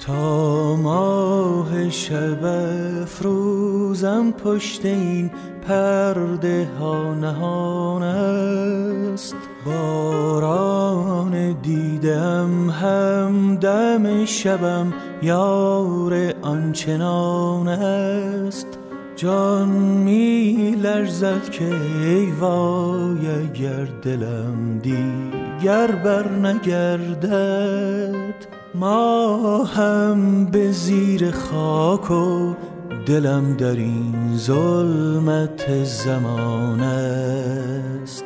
تا ماه شب افروزم پشت این پرده ها نهان است. باران دیدم همدم شبم یار آنچنان است. جان می لرزد که ای وای اگر دلم دیگر بر نگردد. ما هم به زیر خاک و دلم در این ظلمت زمان است.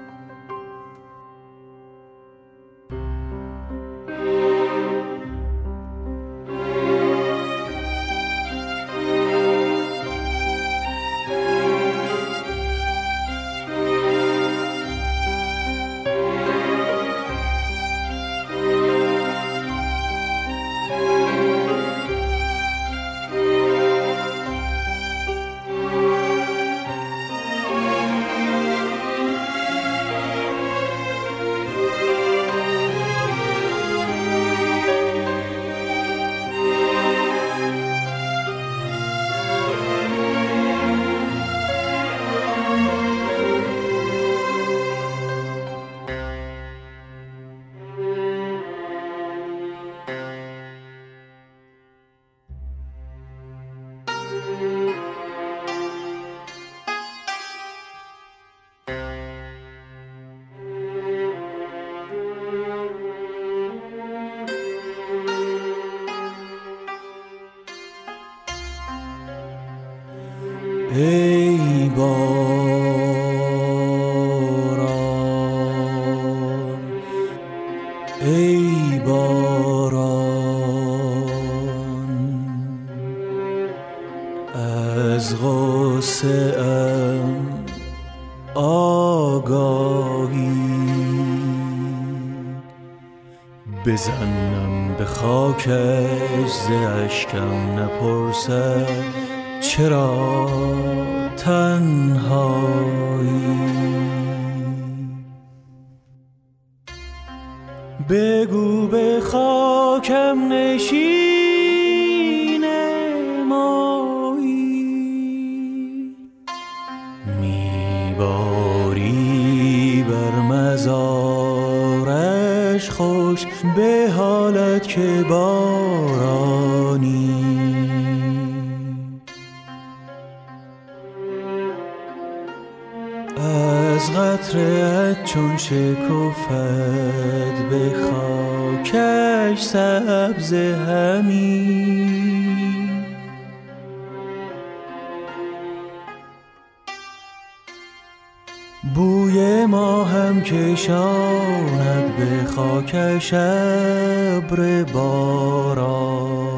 ای باران، ای باران، از غصه ام آگاهی بزنم به خاکش ز اشکم نپرسد چرا تنهایی. بگو به خاکم نشین مایی، میباری بر مزارش خوش به حالت که بارانی. از قطره‌ات چون شکفت به خاکش سبز همین، بوی ما هم کشاند به خاکش ابر باران.